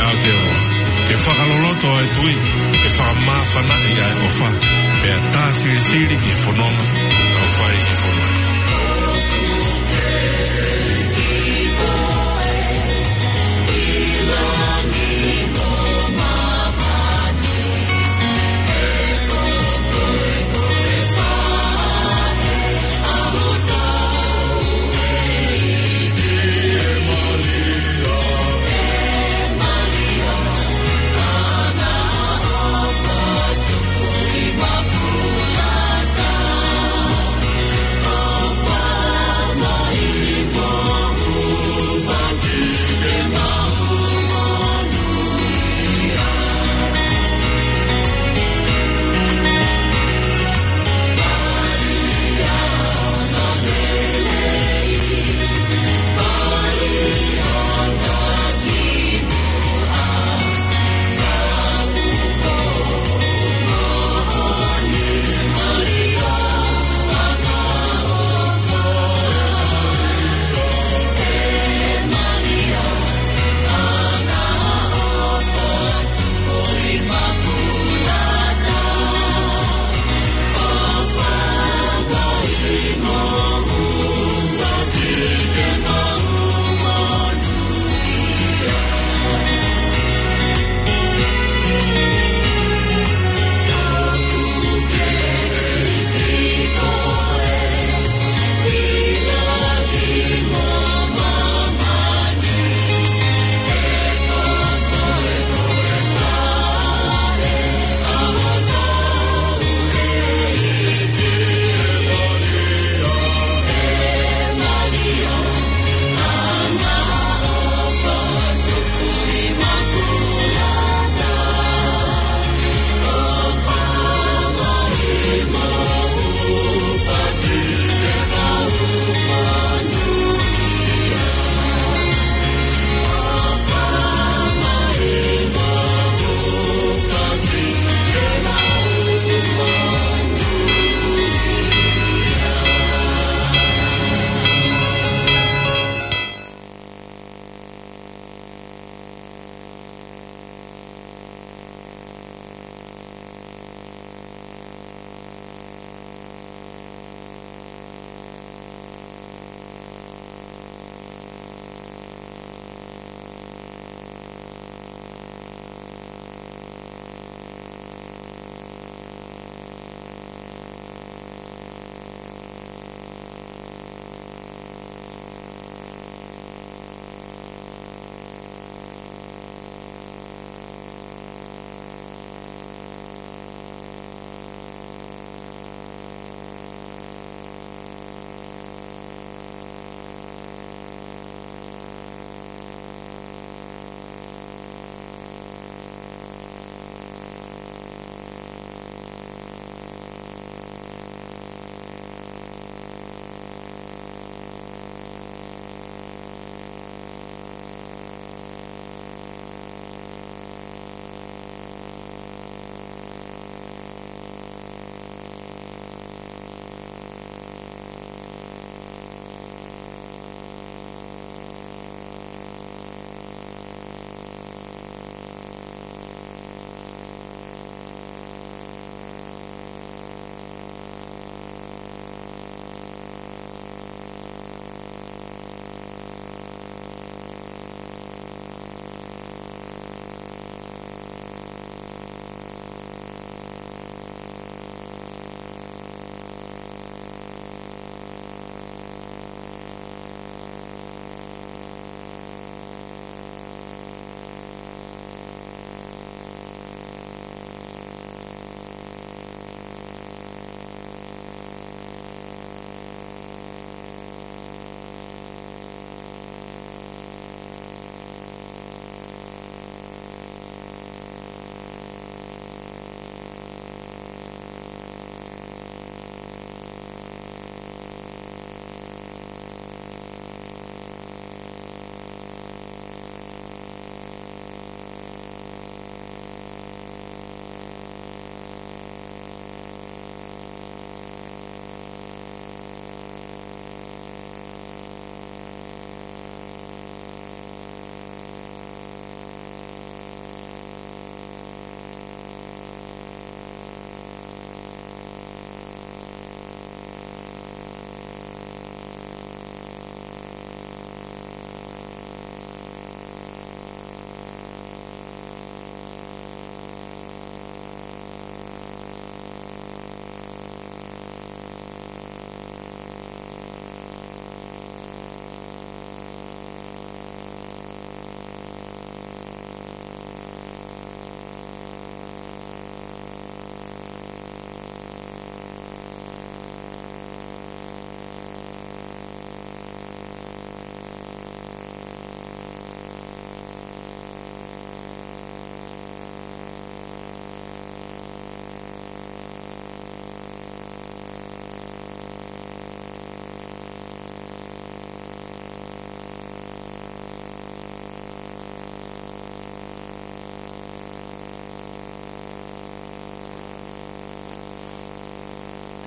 au te o. Ke whakaloloto ai tui, ke whakamawhana i ai o wha. Pea tā siri ki whanonga, tau whai i whanonga.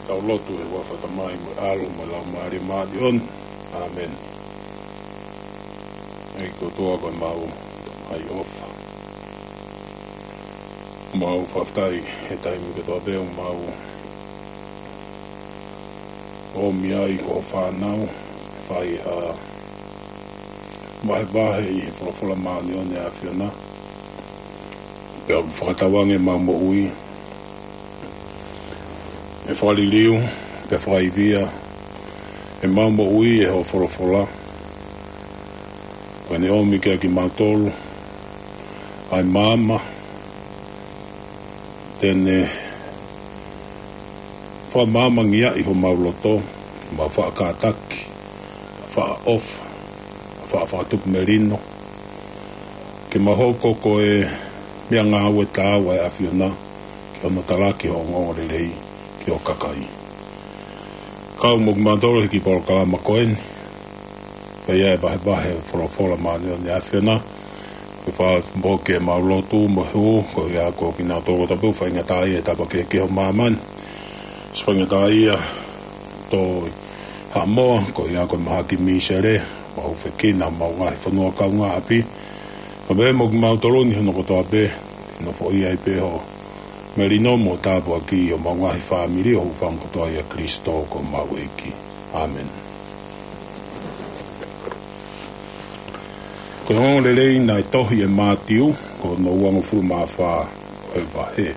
tau lotu e wafata mai mo alo mo lau maari maadi on. Amen. Ei kotoa koe mau ai ofa. Mau whaftai he taimi ke toa beo mau o miai ko whanau whai a wahe i he whulawhula maani on e a whiona. Pea whakatawange mau mo ui e whaliliu pe whaivia e mau mo ui e ho whulawhula Kane omi kia ki mautolu ai mama tene wha mama ngia i ho mauloto ma wha kātaki wha off wha tupu merino ke mahoko ko e mea ngā ue tāua e awhiona ki ono talaki ho ngore rei ki o kakai kau moku mautolu hiki polo kalama koeni Kaya e bahe wholofola maani o ni awhiona. Ko wha mboke e maulotu mo hu, ko ia ko ki nā tōko tapu, whainga tā ia tapa ke keho māmani. Whainga tā ia tō hamoa, ko ia ko maha ki misere, mau whekina, mau ngahi whanua kau ngā api. Ko me mo ki mautoro ni hono kotoa pe, no fo ia i pe ho merino mo tāpua ki o mau ngahi whamiri o whang kotoa ia Kristo ko mau eki. Amen. Ko hongore rei nai tohi e mātiu, ko no uango furu mawha o e wahe.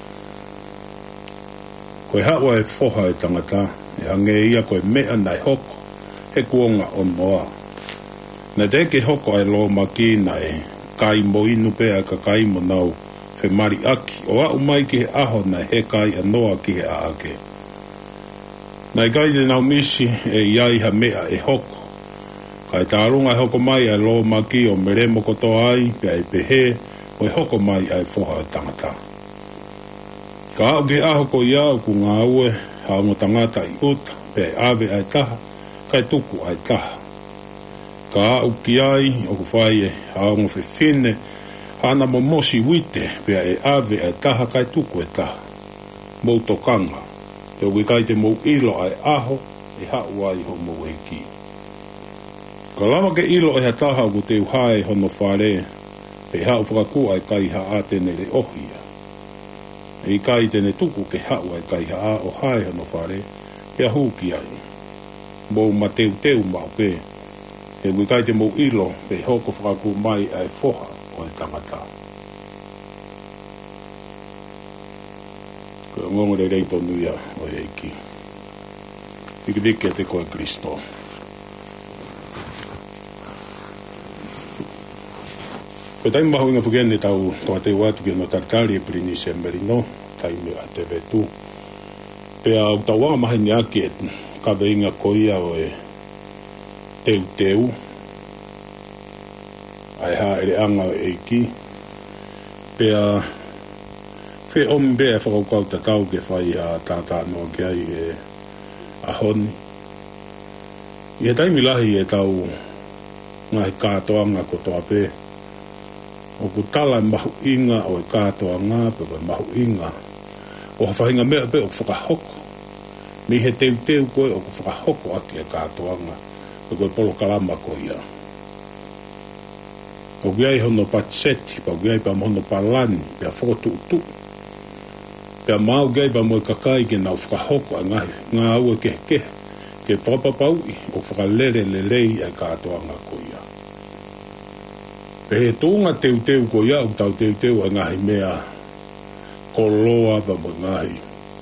Ko e hawa e whoha e tangata, e ange ia ko e mea nai hoko, he kuonga o noa. Na te ke hoko ai lo maki nai, kai mo inu pea ka kai mo nau, whe mari aki, o au mai ki he aho nai he kai a noa ki he aake. Nai kai te nau misi e iai ha mea e hoko, Kai tārunga hoko mai ai lo maki o meremo kotoa ai, pia e pehe, o e hoko mai ai whoha o tangata. Ka au ke aho ko ia o ku ngā ue, haongo tangata i uta, pia e ave ai taha, kai tuku ai taha. Ka au ki ai o ku whai e haongo whiwhine, hana mo mosi wite, pia e ave ai taha, kai tuku e taha. Mou tokanga, e o kai te mou ilo ai aho, e hau ai ho mou e ki. Ka lama ke ilo e hataha ku te uhae hono whare, pe hau whakaku ai kai haa tene le ohia. E kai tene tuku ke hau ai kai haa o hae hono whare, pe ahu ki ai. Mou ma teu mau pe, e kui kai te mou ilo, pe hoko whakaku mai ai whoha o e tangata. Ka ngongore rei tonu ia o eiki. Iki vike te koe Kristo. Ko taimi mahu inga whukene tau toa te watu ki no taktari e prini se merino, taimi a te vetu. Pea au tau wanga mahi ni ake e kawe inga koia o e teu. Ai ha ere anga o eiki. Pea whe ombe e whakaukau ta tau ke whai a tata noa ke ai e ahoni. I he taimi lahi e tau ngahi kātoanga ko toa pe. O ku tala mahu inga o e kātoa ngā pe koe mahu inga. O hawhahinga mea pe o ku whakahoko. Mi he teu koe o ku whakahoko aki e kātoa ngā. Pe koe polo kalama ko ia. O giai hono patseti, pa giai pa mohono palani, pe a whakotu. Pe a mau giai pa moe kakai ke nau whakahoko a ngā ua ke whakapapaui o whakalere lelei e kātoa ngā ko ia. Pe he tōnga teu ko ia, o tau teu a ngahi mea koloa pa mo ngahi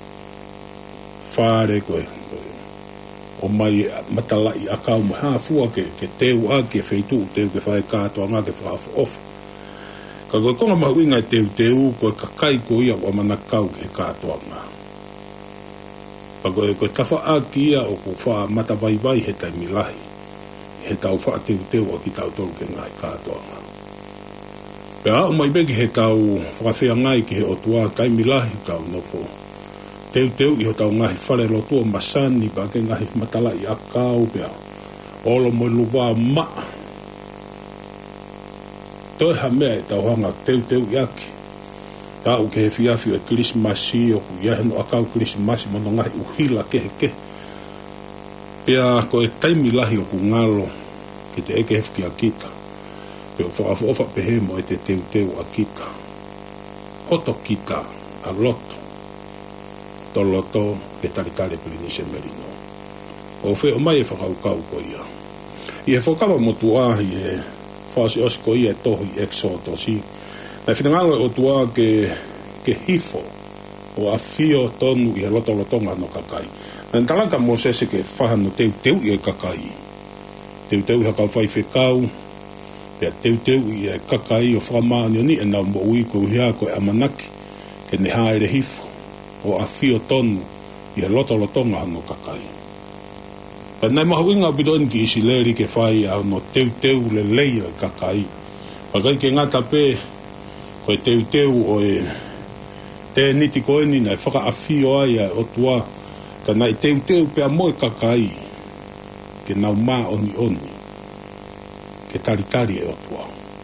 whare koe. O mai matalai a kau mo hāfua ke teu a ke wheitu teu ke whae kātoa ngā ke whaafu ofu. Ka koe konga mahu inga teu koe kakai ko ia o manakau ke kātoa ngā. Pa koe tawha a ki ia o ko wha matawaiwai he taimi lahi. He tau wha teu a ki tau tolu ke ngahi kātoa ngā. Pea au mai beki he tau whakawhia ngai ki he otua taimi lahi tau nofo. Teu i ho tau ngahi whare lotua masani pa ke ngahi matala i akau pea. Olo mo luwa maa. Toi ha mea e tau hanga teu i aki. tau ke fiafi e Christmasi o ku ia no akau Christmasi mo ngai uhila ke pia ko e taimi lahi o ku ngalo ke te eke hefki a kita pe o whaafofa pehe mo e te teu a kita hoto kita a loto to loto ke taritare Pirinise Merino o fe o mai e whakaukau ko ia i e whakawa motua i e whaasi osi ko ia e tohi exotosi na whinangalo o tua ke hifo o a fio tonu i e loto lotonga no kakai na talaka mo sese ke whahano teu i e kakai teu i hakau whai whekau pia teu i e kakai o whamaani o ni e nau mo ui ko hia ko e amanaki ke ne haere hifo o a fio tonu i e loto lotonga no kakai pa nai mahuinga bidon ki isi leri ke whai au no teu le leia e kakai pakai ke ngata pe ko e teu o e te niti ko eni nai whaka a fio ai o tua ka nai teu pe a moe kakai ke nau mā oni ke taritari e o tua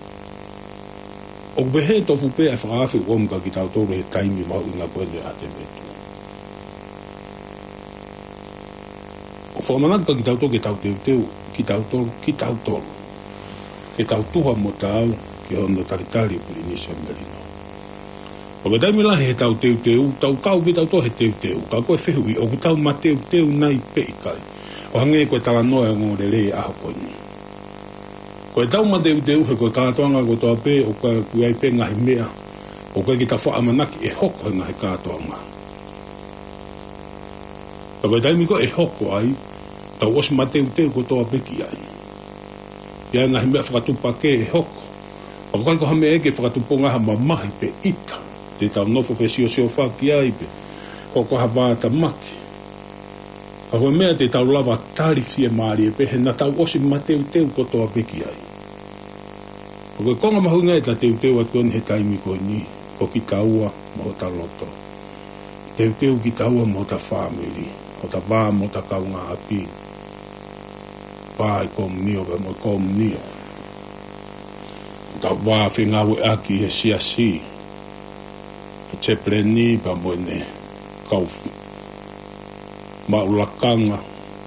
o behe tofu pe a whakaafi uomka ki tau tōre he taimi mahuinga ko eni a te vetu o whamanaka ki tau tō ke tau teu ki tau tō ke tau tuha mo tau ki hono taritari Pirinise Merino o ke taimi lahi he tau teu tau kau ki tau tō he teu ka koe whehu i o ku tau ma teu nai pe ikai o hange koe tala noa ngō re rei aho koini koe tau ma teu he koe kātoanga ko toa pe o koe kuai pe ngahi mea o koe ki ta wha amanaki e hoko e ngahi kātoanga o koe taimi ko e hoko ai tau osi ma teu ko toa pe ki ai ia ngahi mea whakatupa ke e hoko o koe ko hame eke whakatuponga ha mamahi pe ita te tau nofo fesio sio whaki ai pe hoko ha vāta maki a koe mea te tau lava tari fie maari e pe he na tau osi ma teu ko toa pe ki ai o koe konga mahunga e ta teu atu ni he taimi koe ni ko ki taua mo ta loto teu ki taua mo ta family o ta vā mo ta kaunga api vā i komunio pe mo komunio ta vā whingawe aki he siasi e te pleni pa mo ne kaufu maulakanga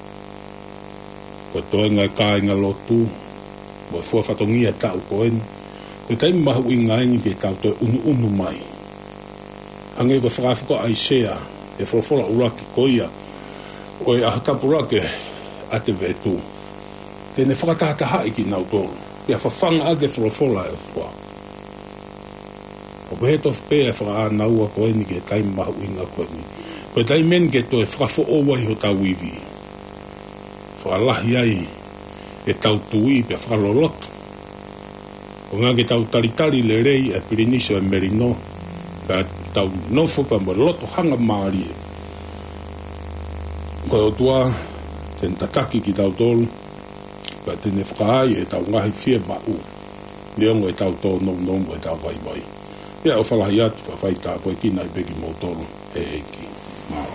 ko toenga e kāinga lotu mo fua whatongia tau koen ko taimi mahu inga ingi ke tau toi unu mai ange ko whakawhiko aisea e wholofola uraki koia o e ahatapurake a te vetu tene whakatahata hai ki nau tolu ia whawhanga ake wholofola e tua o beheto whpea whakaanaua koeni ke taimi mahu inga koeni ko taimi men ke toi whakafo owa hi ho tau iwi whakalahi ai e tau tui pe whakaloloto o ngā ke tau taritari le rei e Pirinise Merino ka tau nofo pa mo loto hanga maari e ko o tua ten tataki ki tau tolu ka tene whakaai e tau ngahi fie mau neongo e tau tō nomu e tau vai ia o whalahi atu pa whaita koe kina i begi mō tolu e eki mao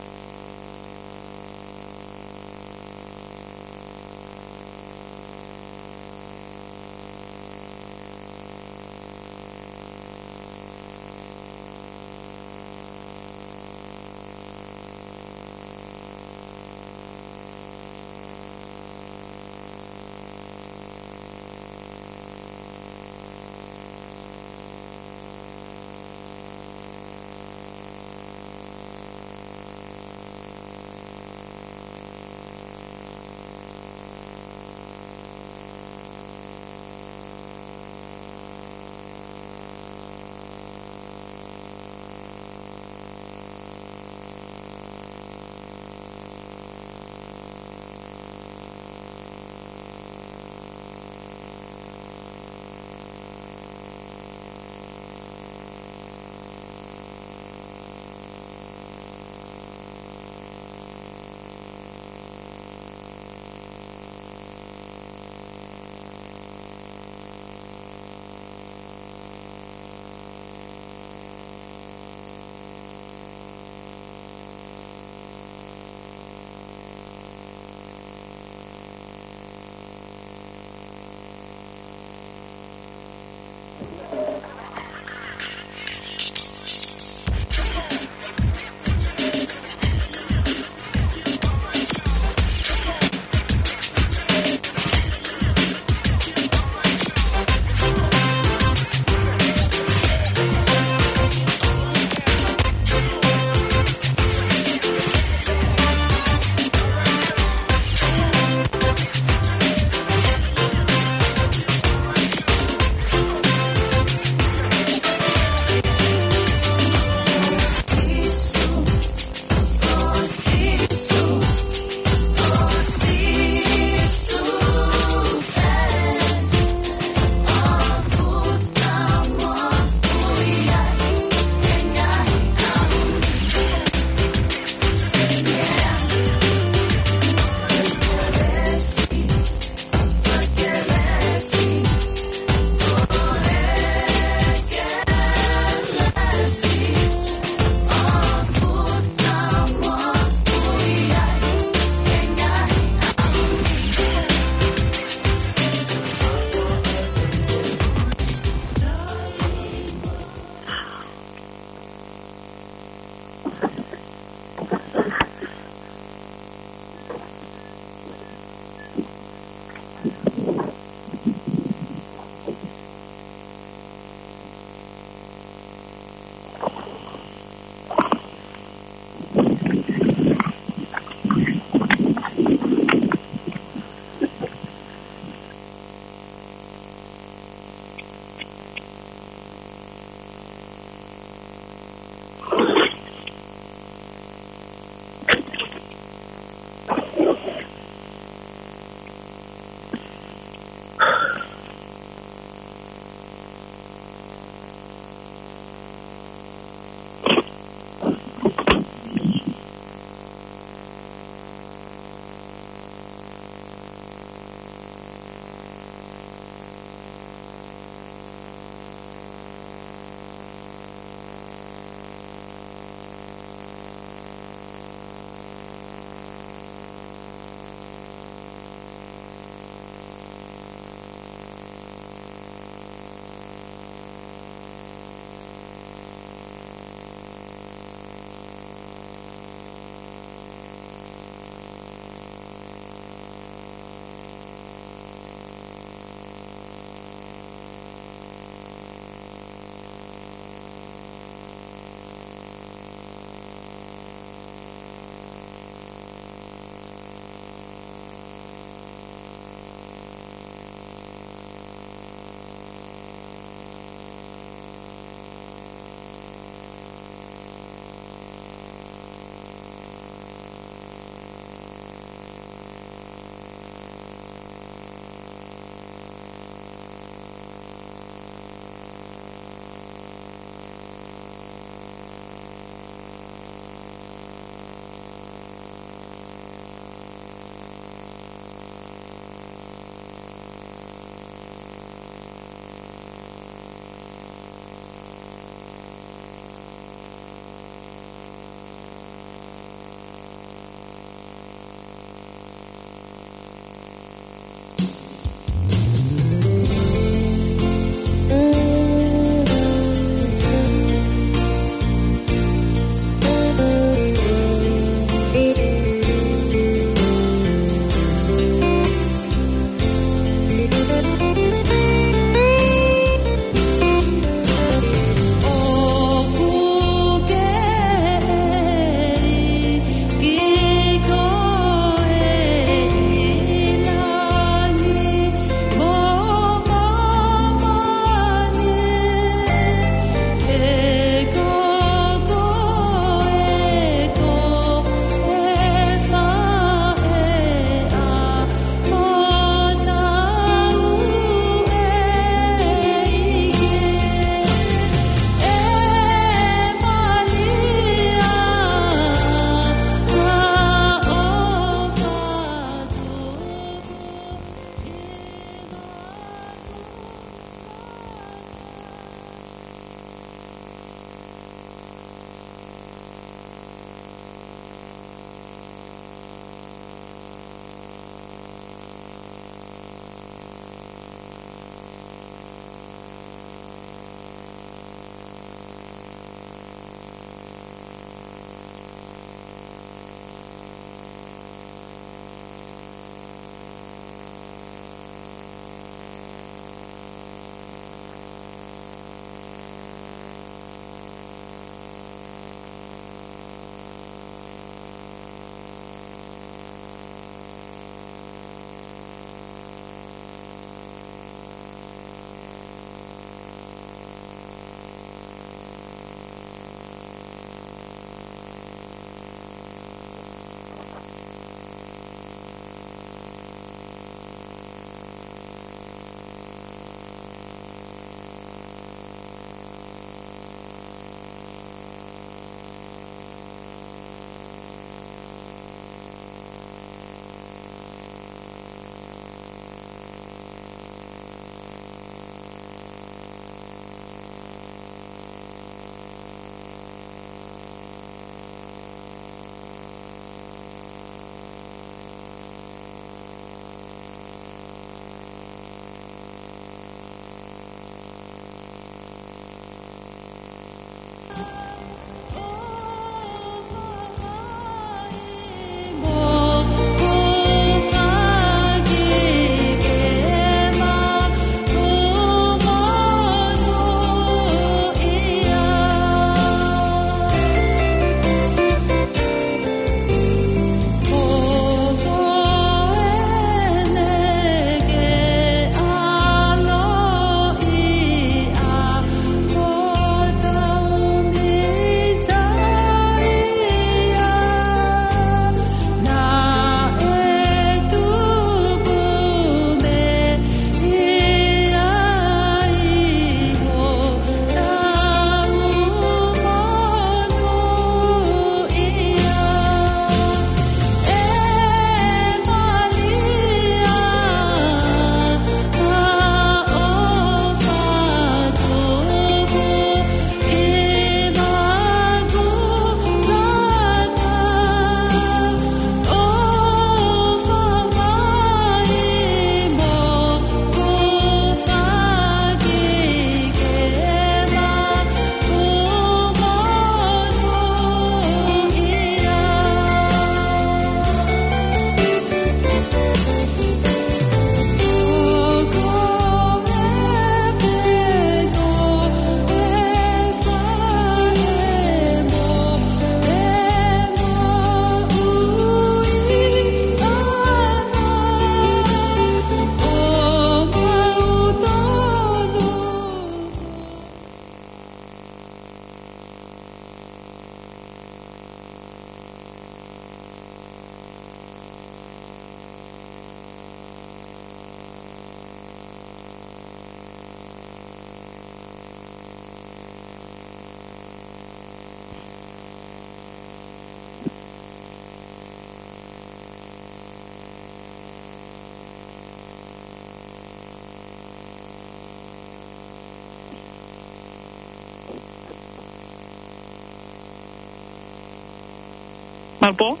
Malpo?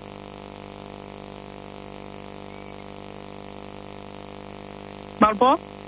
Malpo?